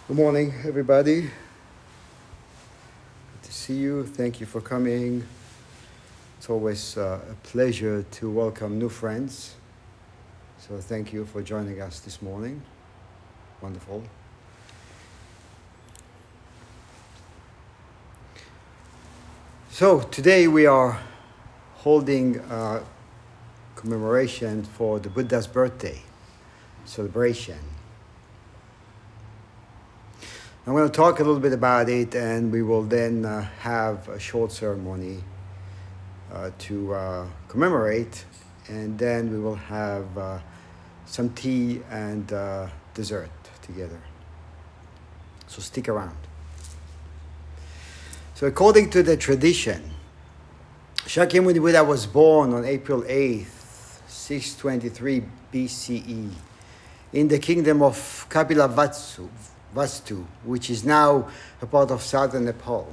Good morning, everybody. Good to see you. Thank you for coming. It's always a pleasure to welcome new friends. So thank you for joining us this morning. Wonderful. So today we are holding a commemoration for the Buddha's birthday celebration. I'm going to talk a little bit about it, and we will then have a short ceremony to commemorate, and then we will have some tea and dessert together. So stick around. So according to the tradition, Shakyamuni Buddha was born on April 8th, 623 BCE, in the kingdom of Vastu, which is now a part of southern Nepal.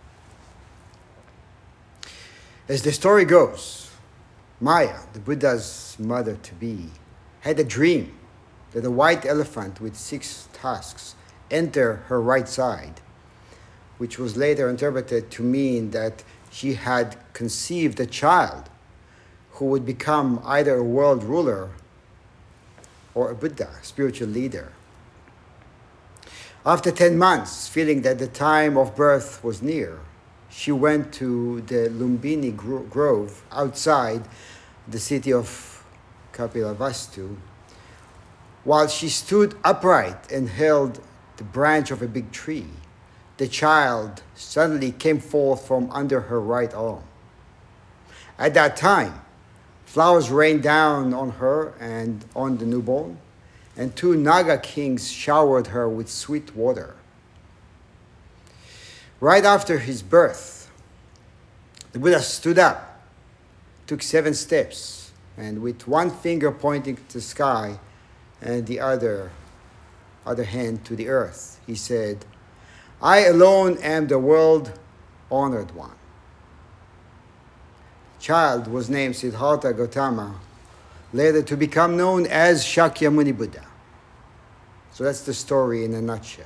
As the story goes, Maya, the Buddha's mother-to-be, had a dream that a white elephant with 6 tusks entered her right side, which was later interpreted to mean that she had conceived a child who would become either a world ruler or a Buddha, spiritual leader. After 10 months, feeling that the time of birth was near, she went to the Lumbini Grove outside the city of Kapilavastu. While she stood upright and held the branch of a big tree, the child suddenly came forth from under her right arm. At that time, flowers rained down on her and on the newborn, and 2 Naga kings showered her with sweet water. Right after his birth, the Buddha stood up, took 7 steps, and with one finger pointing to the sky and the other hand to the earth, he said, "I alone am the world-honored one." The child was named Siddhartha Gautama, later to become known as Shakyamuni Buddha. So that's the story in a nutshell.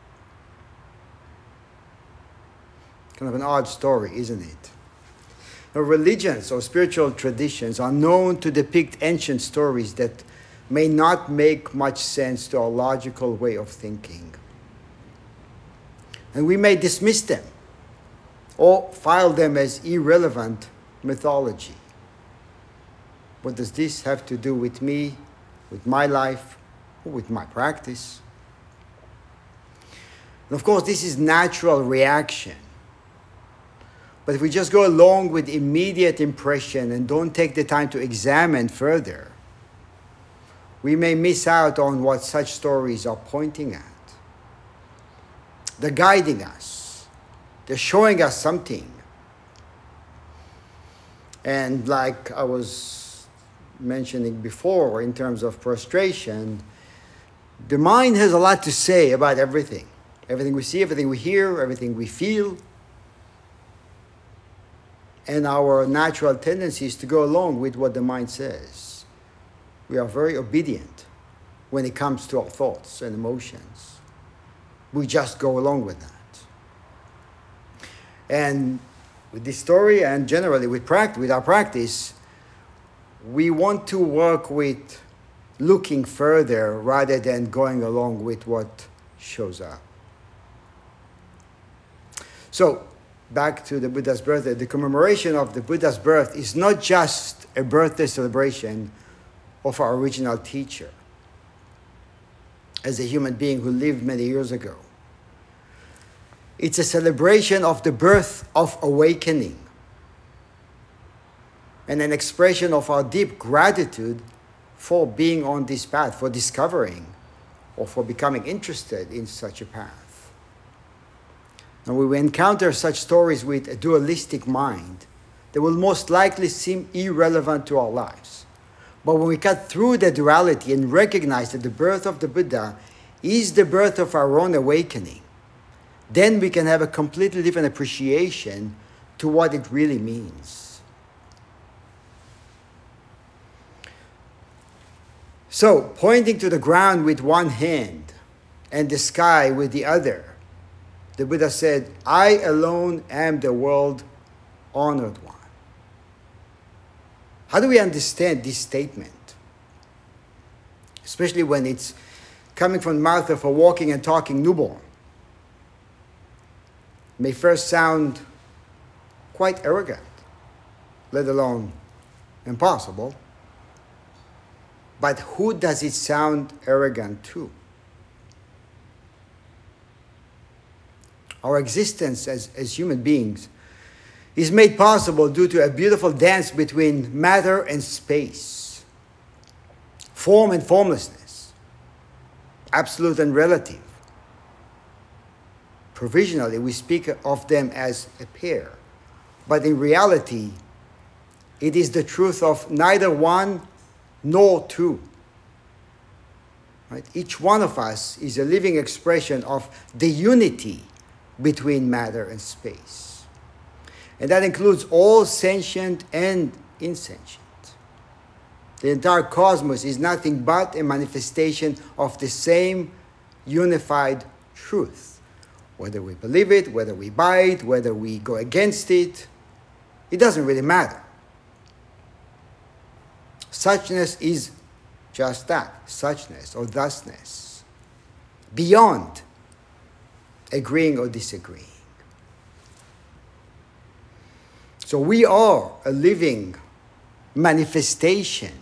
Kind of an odd story, isn't it? Now, religions or spiritual traditions are known to depict ancient stories that may not make much sense to our logical way of thinking. And we may dismiss them or file them as irrelevant mythology. What does this have to do with me, with my life, or with my practice? And of course, this is natural reaction. But if we just go along with immediate impression and don't take the time to examine further, we may miss out on what such stories are pointing at. They're guiding us. They're showing us something. And like I was mentioning before, in terms of prostration, the mind has a lot to say about everything. Everything we see, everything we hear, everything we feel. And our natural tendency is to go along with what the mind says. We are very obedient when it comes to our thoughts and emotions. We just go along with that. And with this story and generally with our practice, we want to work with looking further rather than going along with what shows up. So, back to the Buddha's birthday. The commemoration of the Buddha's birth is not just a birthday celebration of our original teacher as a human being who lived many years ago. It's a celebration of the birth of awakening and an expression of our deep gratitude for being on this path, for discovering or for becoming interested in such a path. And when we encounter such stories with a dualistic mind, they will most likely seem irrelevant to our lives. But when we cut through the duality and recognize that the birth of the Buddha is the birth of our own awakening, then we can have a completely different appreciation to what it really means. So, pointing to the ground with one hand and the sky with the other. The Buddha said, I alone am the world honored one. How do we understand this statement? Especially when it's coming from the mouth of a walking and talking newborn. May first sound quite arrogant, let alone impossible. But who does it sound arrogant to? Our existence as human beings is made possible due to a beautiful dance between matter and space, form and formlessness, absolute and relative. Provisionally, we speak of them as a pair, but in reality, it is the truth of neither one nor two. Right? Each one of us is a living expression of the unity between matter and space. And that includes all sentient and insentient. The entire cosmos is nothing but a manifestation of the same unified truth. Whether we believe it, whether we buy it, whether we go against it, it doesn't really matter. Suchness is just that, suchness or thusness, beyond agreeing or disagreeing. So we are a living manifestation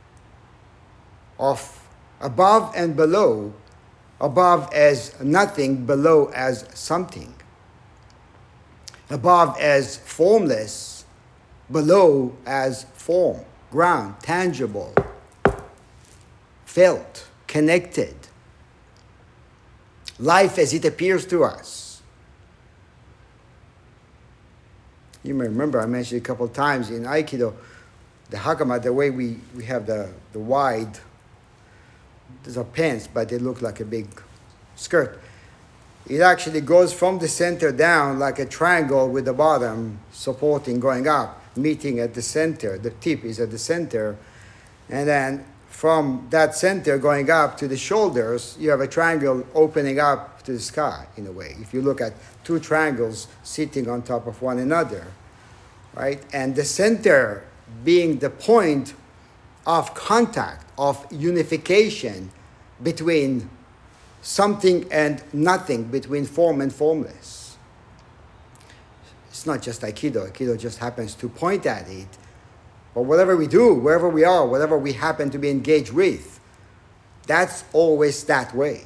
of above and below, above as nothing, below as something, above as formless, below as form, ground, tangible, felt, connected, life as it appears to us. You may remember I mentioned a couple of times in Aikido, the hakama, the way we have the wide, these are pants, but they look like a big skirt. It actually goes from the center down like a triangle with the bottom supporting going up, meeting at the center. The tip is at the center. And then from that center going up to the shoulders, you have a triangle opening up to the sky in a way. If you look at two triangles sitting on top of one another, right? And the center being the point of contact, of unification between something and nothing, between form and formless. It's not just Aikido. Aikido just happens to point at it. But whatever we do, wherever we are, whatever we happen to be engaged with, that's always that way.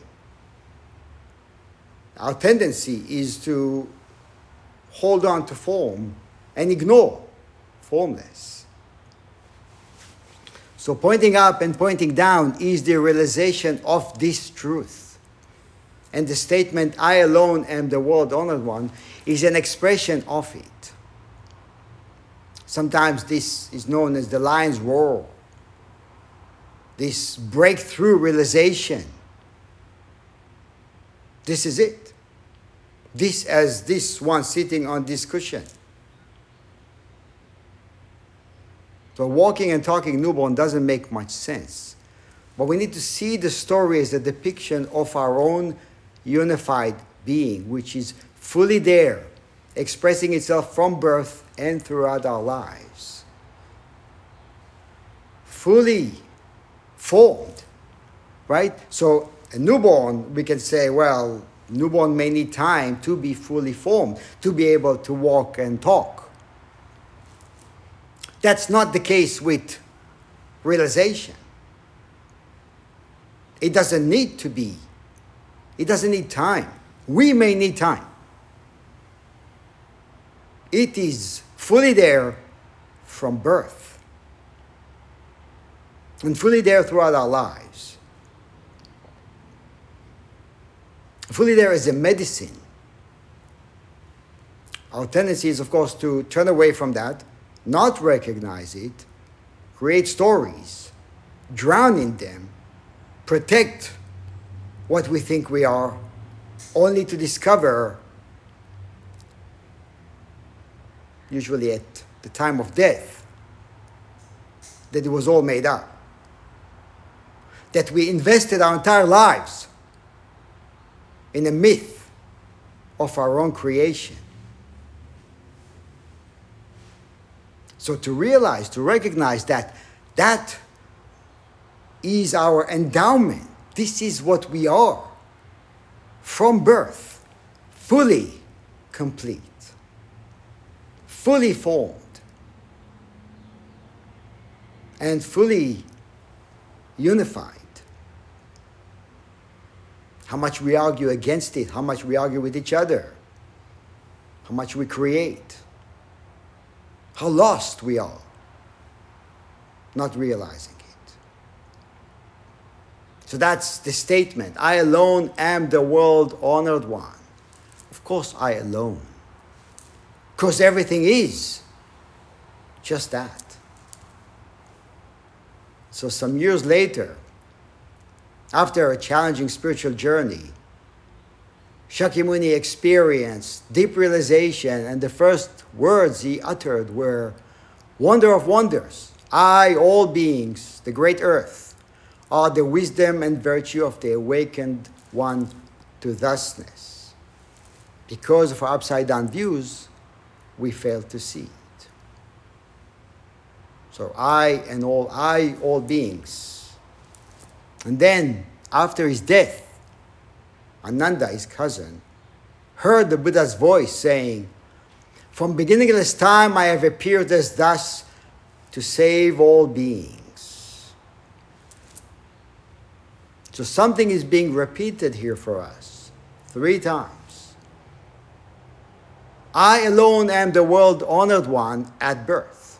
Our tendency is to hold on to form and ignore formless. So pointing up and pointing down is the realization of this truth. And the statement, I alone am the world honored one, is an expression of it. Sometimes this is known as the lion's roar. This breakthrough realization. This is it. This as this one sitting on this cushion. So walking and talking newborn doesn't make much sense. But we need to see the story as a depiction of our own unified being, which is fully there, expressing itself from birth and throughout our lives. Fully formed, right? So a newborn, we can say, well, newborn may need time to be fully formed, to be able to walk and talk. That's not the case with realization. It doesn't need to be. It doesn't need time. We may need time. It is fully there from birth and fully there throughout our lives. Fully there as a medicine. Our tendency is, of course, to turn away from that, not recognize it, create stories, drown in them, protect what we think we are, only to discover, usually at the time of death, that it was all made up. That we invested our entire lives in a myth of our own creation. So to realize, to recognize that that is our endowment. This is what we are from birth, fully complete, fully formed, and fully unified. How much we argue against it, how much we argue with each other, how much we create, how lost we are, not realizing it. So that's the statement. I alone am the world honored one. Of course I alone. Because everything is just that. So some years later, after a challenging spiritual journey, Shakyamuni experienced deep realization, and the first words he uttered were, "Wonder of wonders, I, all beings, the great earth, are the wisdom and virtue of the awakened one to thusness." Because of our upside-down views, we fail to see it. So I, all beings. And then, after his death, Ananda, his cousin, heard the Buddha's voice saying, "From beginningless time I have appeared as thus to save all beings." So something is being repeated here for us 3 times. I alone am the world honored one at birth.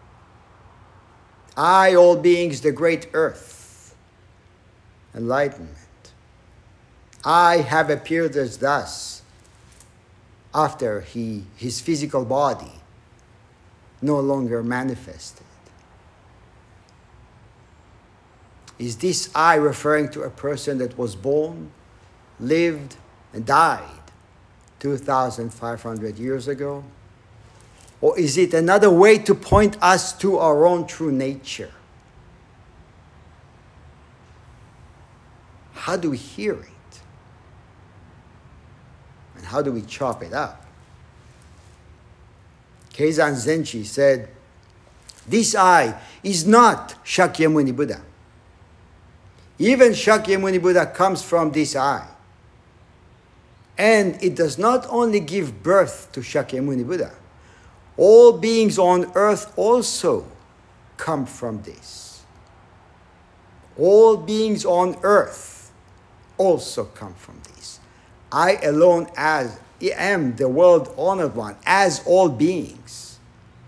I, all beings, the great earth, enlightenment. I have appeared as thus after his physical body no longer manifested. Is this I referring to a person that was born, lived, and died 2,500 years ago? Or is it another way to point us to our own true nature? How do we hear it? And how do we chop it up? Keizan Zenchi said, "This I is not Shakyamuni Buddha. Even Shakyamuni Buddha comes from this I. And it does not only give birth to Shakyamuni Buddha. All beings on earth also come from this. All beings on earth also come from this. I alone am the world honored one, as all beings."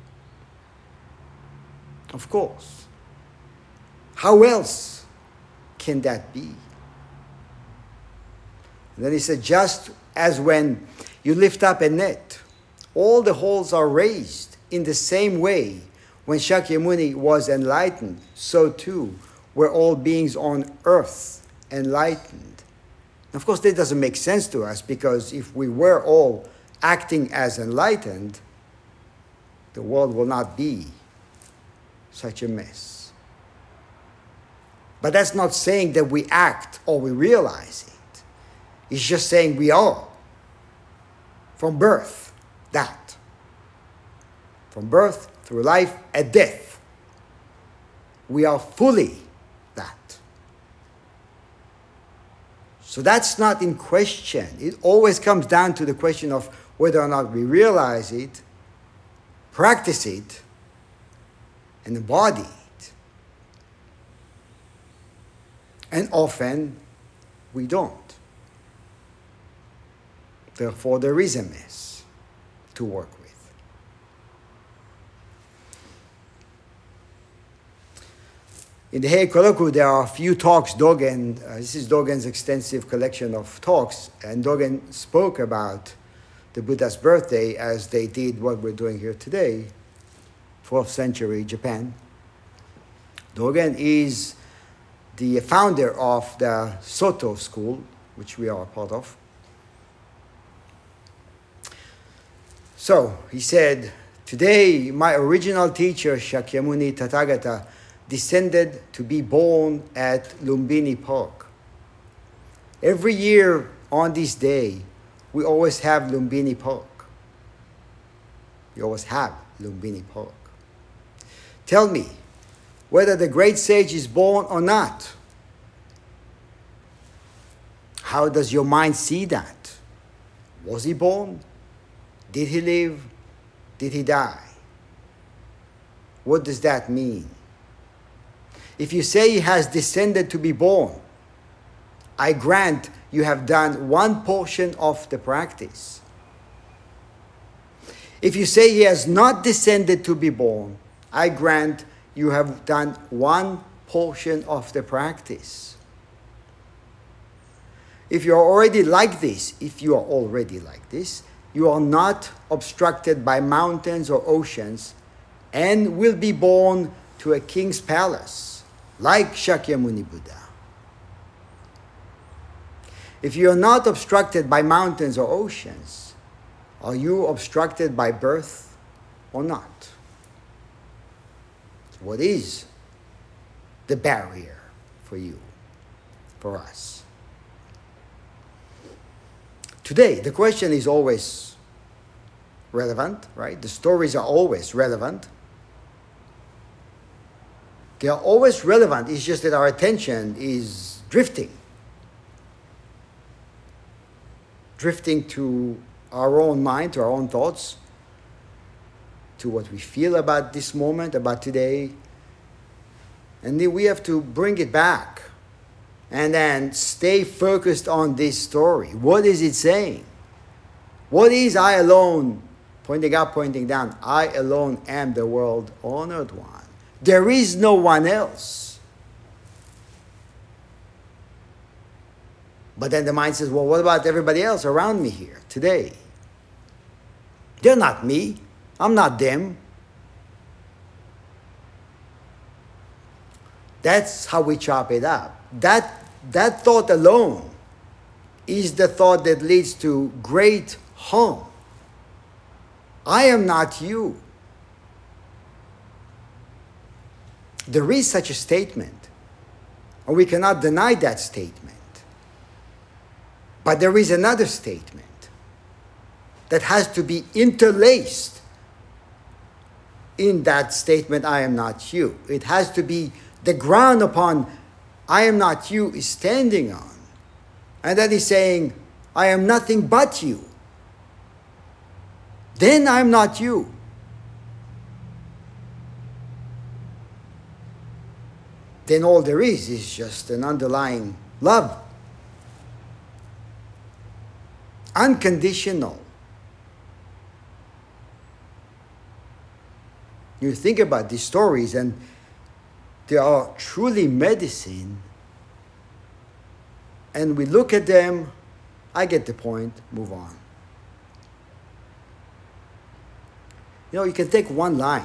Of course. How else can that be? And then he said, just as when you lift up a net, all the holes are raised in the same way when Shakyamuni was enlightened, so too were all beings on earth enlightened. Of course, that doesn't make sense to us, because if we were all acting as enlightened, the world will not be such a mess. But that's not saying that we act or we realize it. It's just saying we are, from birth, that. From birth through life and death, we are fully that. So that's not in question. It always comes down to the question of whether or not we realize it, practice it, and embody it. And often we don't. Therefore, there is a mess to work with. In the Heikoraku, there are a few talks. Dogen, this is Dogen's extensive collection of talks, and Dogen spoke about the Buddha's birthday as they did what we're doing here today, 12th century Japan. Dogen is the founder of the Soto school, which we are a part of. So, he said, "Today, my original teacher, Shakyamuni Tathagata, descended to be born at Lumbini Park. Every year, on this day, we always have Lumbini Polk. We always have Lumbini Polk. Tell me whether the great sage is born or not. How does your mind see that? Was he born? Did he live? Did he die? What does that mean? If you say he has descended to be born, I grant you have done one portion of the practice. If you say he has not descended to be born, I grant you have done one portion of the practice. If you are already like this, you are not obstructed by mountains or oceans and will be born to a king's palace, like Shakyamuni Buddha. If you are not obstructed by mountains or oceans, are you obstructed by birth or not? What is the barrier for you, for us? Today, the question is always relevant, right? The stories are always relevant. They are always relevant. It's just that our attention is drifting to our own mind, to our own thoughts, to what we feel about this moment, about today. And then we have to bring it back and then stay focused on this story. What is it saying? What is I alone, pointing up, pointing down, I alone am the world honored one. There is no one else. But then the mind says, well, what about everybody else around me here today? They're not me. I'm not them. That's how we chop it up. That thought alone is the thought that leads to great harm. I am not you. There is such a statement, and we cannot deny that statement. But there is another statement that has to be interlaced in that statement, I am not you. It has to be the ground upon I am not you is standing on. And that is saying, I am nothing but you. Then I am not you. Then all there is just an underlying love. Unconditional. You think about these stories and they are truly medicine. And we look at them, I get the point, move on. You can take one line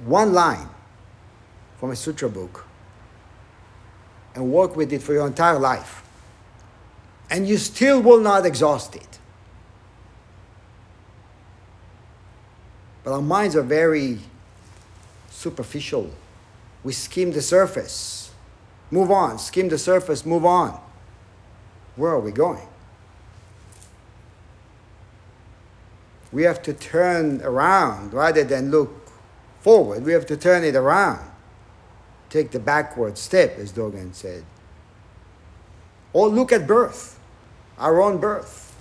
from a sutra book and work with it for your entire life. And you still will not exhaust it. But our minds are very superficial. We skim the surface. Move on. Skim the surface. Move on. Where are we going? We have to turn around rather than look forward. We have to turn it around. Take the backward step, as Dogen said. Or look at birth, our own birth.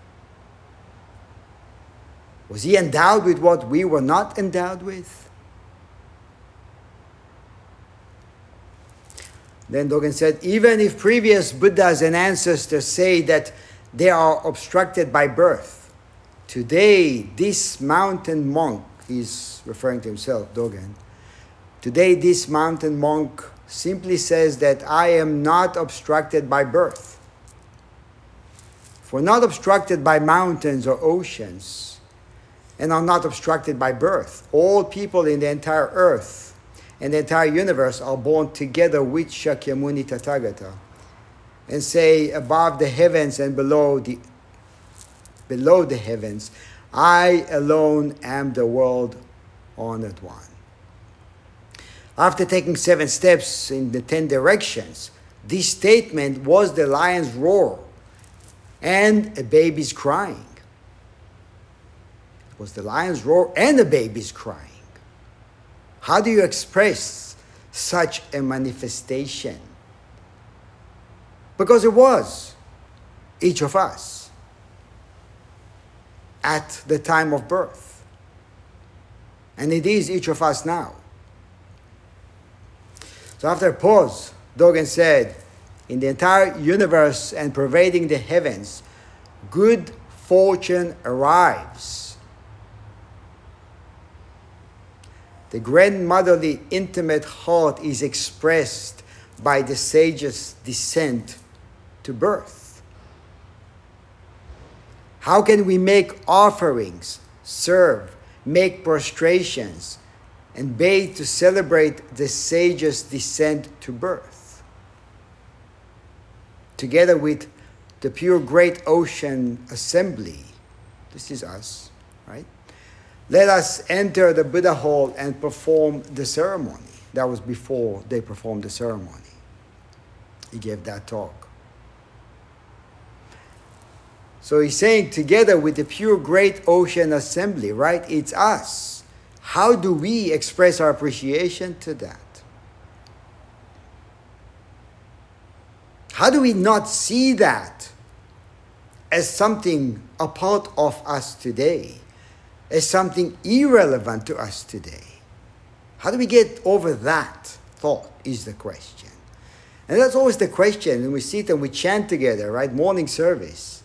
Was he endowed with what we were not endowed with? Then Dogen said, even if previous Buddhas and ancestors say that they are obstructed by birth, today this mountain monk, he's referring to himself, Dogen, today this mountain monk simply says that I am not obstructed by birth. For not obstructed by mountains or oceans, and are not obstructed by birth. All people in the entire earth and the entire universe are born together with Shakyamuni Tathagata, and say above the heavens and below the heavens, I alone am the world honored one. After taking 7 steps in the 10 directions, this statement was the lion's roar and a baby's crying. It was the lion's roar and a baby's crying. How do you express such a manifestation? Because it was each of us at the time of birth. And it is each of us now. So after a pause, Dogen said, in the entire universe and pervading the heavens, good fortune arrives. The grandmotherly intimate heart is expressed by the sage's descent to birth. How can we make offerings, serve, make prostrations, and bathe to celebrate the sage's descent to birth? Together with the pure great ocean assembly, this is us, right? Let us enter the Buddha hall and perform the ceremony. That was before they performed the ceremony. He gave that talk. So he's saying together with the pure great ocean assembly, right? It's us. How do we express our appreciation to that? How do we not see that as something a part of us today, as something irrelevant to us today? How do we get over that thought is the question. And that's always the question when we sit and we chant together, right? Morning service.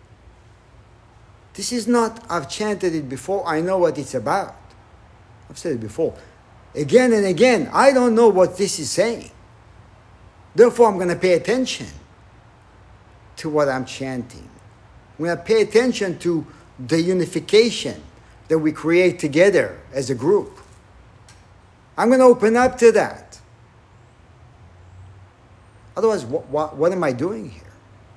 This is not, I've chanted it before, I know what it's about. I've said it before. Again and again, I don't know what this is saying. Therefore, I'm going to pay attention to what I'm chanting. I'm going to pay attention to the unification that we create together as a group. I'm going to open up to that. Otherwise, what am I doing here?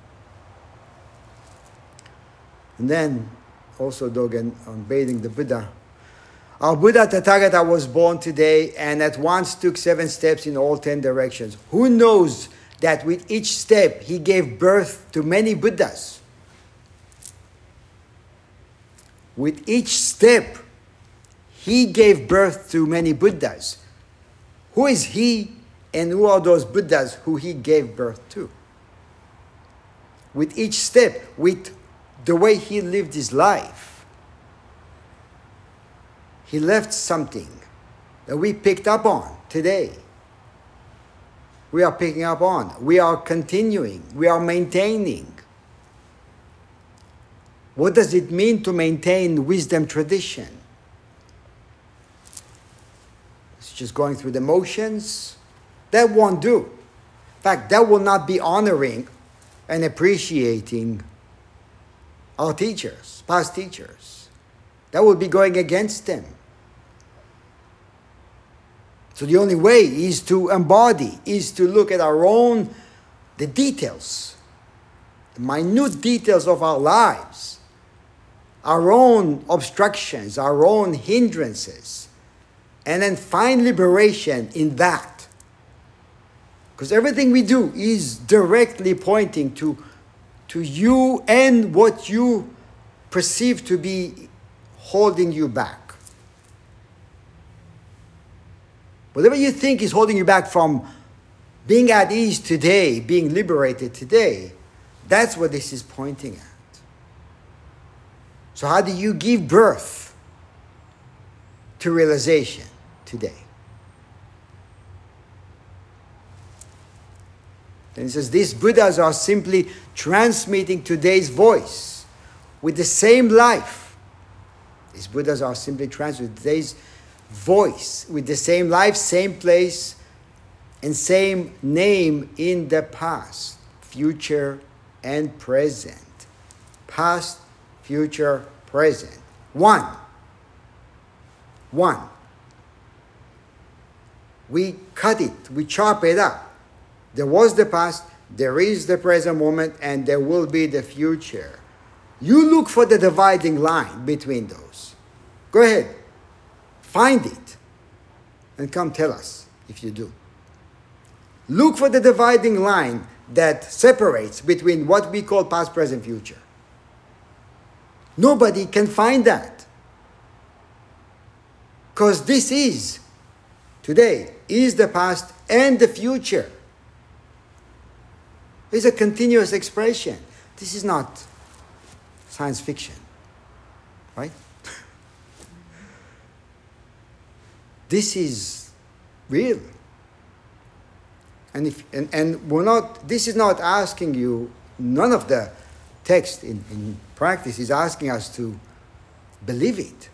And then, also Dogen on bathing the Buddha. Our Buddha Tathagata was born today and at once took 7 steps in all 10 directions. Who knows that with each step he gave birth to many Buddhas? With each step he gave birth to many Buddhas. Who is he and who are those Buddhas who he gave birth to? With each step, with the way he lived his life, he left something that we picked up on today. We are picking up on. We are continuing. We are maintaining. What does it mean to maintain wisdom tradition? It's just going through the motions. That won't do. In fact, that will not be honoring and appreciating our teachers, past teachers. That will be going against them. So the only way is to embody, is to look at our own, the details, the minute details of our lives, our own obstructions, our own hindrances, and then find liberation in that. Because everything we do is directly pointing to you and what you perceive to be holding you back. Whatever you think is holding you back from being at ease today, being liberated today, that's what this is pointing at. So how do you give birth to realization today? And it says, these Buddhas are simply transmitting today's voice with the same life. These Buddhas are simply transmitting today's voice with the same life, same place, and same name in the past, future, and present. Past, future, present. One. We cut it, we chop it up. There was the past, there is the present moment, and there will be the future. You look for the dividing line between those. Go ahead. Find it. And come tell us if you do. Look for the dividing line that separates between what we call past, present, future. Nobody can find that. Because this is, today, is the past and the future. It's a continuous expression. This is not science fiction, right? This is real. And we're not, this is not asking you, none of the text in practice is asking us to believe it.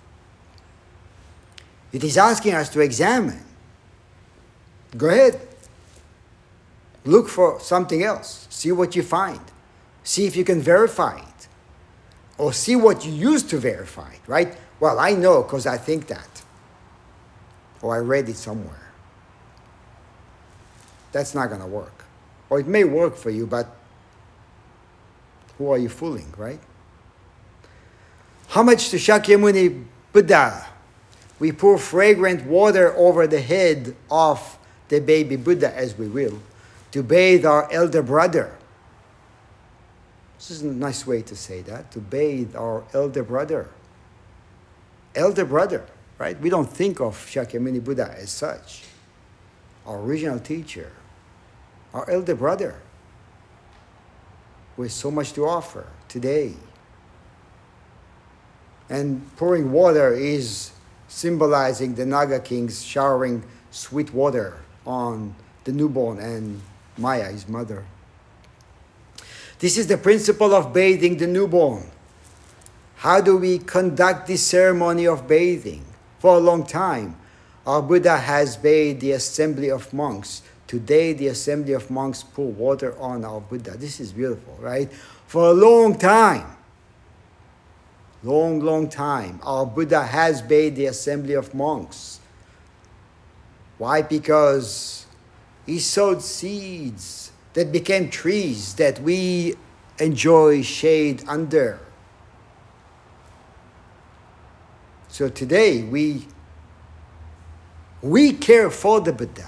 It is asking us to examine. Go ahead. Look for something else. See what you find. See if you can verify it. Or see what you used to verify it, right? Well, I know because I think that. Or I read it somewhere. That's not going to work. Or it may work for you, but who are you fooling, right? Homage to Shakyamuni Buddha. We pour fragrant water over the head of the baby Buddha, as we will, to bathe our elder brother. This is a nice way to say that, to bathe our elder brother. Elder brother, right? We don't think of Shakyamuni Buddha as such. Our original teacher, our elder brother, with so much to offer today. And pouring water is symbolizing the Naga kings showering sweet water on the newborn and Maya, his mother. This is the principle of bathing the newborn. How do we conduct this ceremony of bathing? For a long time, our Buddha has bathed the assembly of monks. Today, the assembly of monks pour water on our Buddha. This is beautiful, right? For a long time, long time, our Buddha has bathed the assembly of monks. Why? Because he sowed seeds that became trees that we enjoy shade under. So today, we care for the Buddha.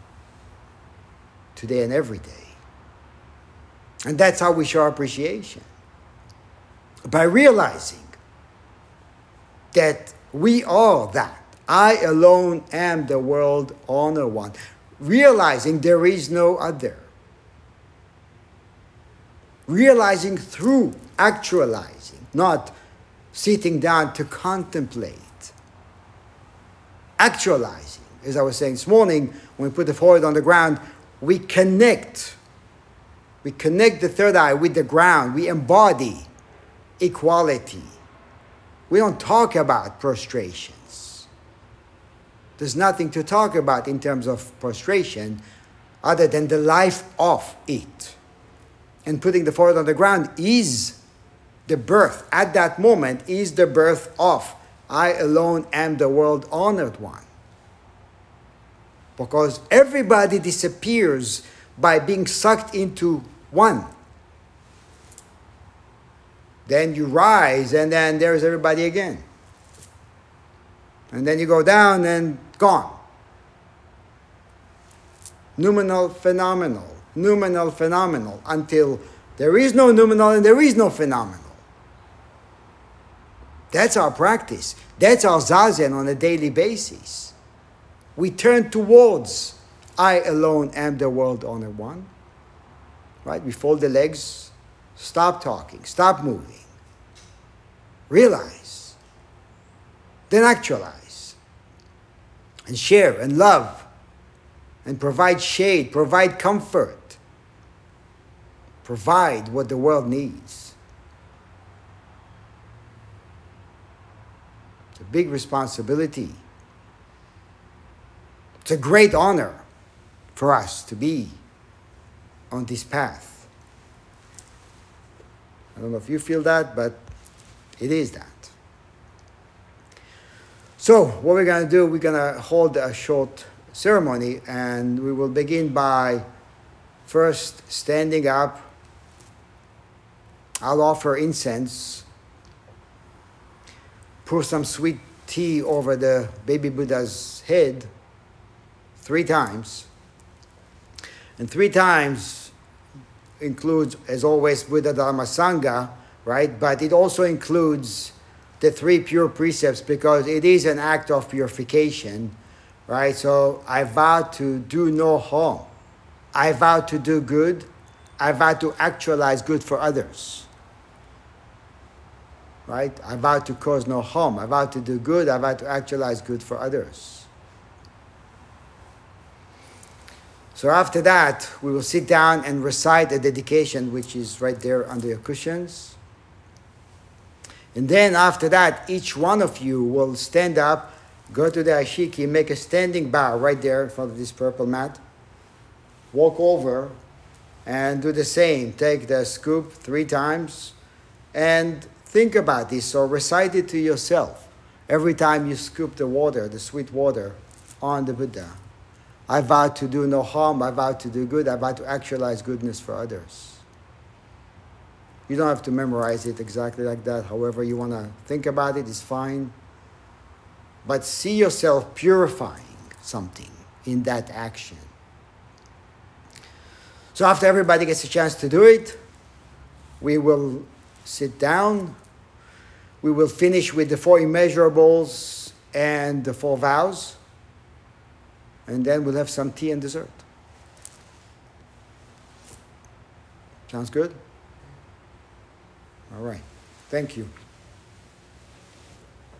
Today and every day. And that's how we show our appreciation. By realizing that we are that. I alone am the world honor one. Realizing there is no other. Realizing through actualizing, not sitting down to contemplate. Actualizing. As I was saying this morning, when we put the forehead on the ground, we connect the third eye with the ground. We embody equality. We don't talk about prostrations. There's nothing to talk about in terms of prostration other than the life of it. And putting the forehead on the ground is the birth, at that moment, is the birth of I alone am the world honored one. Because everybody disappears by being sucked into one. Then you rise, and then there's everybody again. And then you go down and gone. Noumenal, phenomenal, until there is no noumenal and there is no phenomenal. That's our practice. That's our zazen on a daily basis. We turn towards I alone am the world honor one. Right? We fold the legs, stop talking, stop moving. Realize. Then actualize. And share and love. And provide shade, provide comfort. Provide what the world needs. It's a big responsibility. It's a great honor for us to be on this path. I don't know if you feel that, but it is that. So what we're going to do, we're going to hold a short ceremony, and we will begin by first standing up. I'll offer incense, pour some sweet tea over the baby Buddha's head 3 times. And 3 times includes, as always, Buddha Dharma Sangha, right? But it also includes the 3 pure precepts because it is an act of purification, right? So I vow to do no harm. I vow to do good. I vow to actualize good for others, right? I vow to cause no harm. I vow to do good. I vow to actualize good for others. So after that, we will sit down and recite a dedication, which is right there under your cushions. And then after that, each one of you will stand up, go to the ashiki, make a standing bow right there in front of this purple mat. Walk over and do the same. Take the scoop 3 times and think about this or recite it to yourself every time you scoop the water, the sweet water, on the Buddha. I vow to do no harm. I vow to do good. I vow to actualize goodness for others. You don't have to memorize it exactly like that. However you want to think about it is fine. But see yourself purifying something in that action. So after everybody gets a chance to do it, we will sit down. We will finish with the 4 immeasurables and the 4 vows. And then we'll have some tea and dessert. Sounds good? All right. Thank you.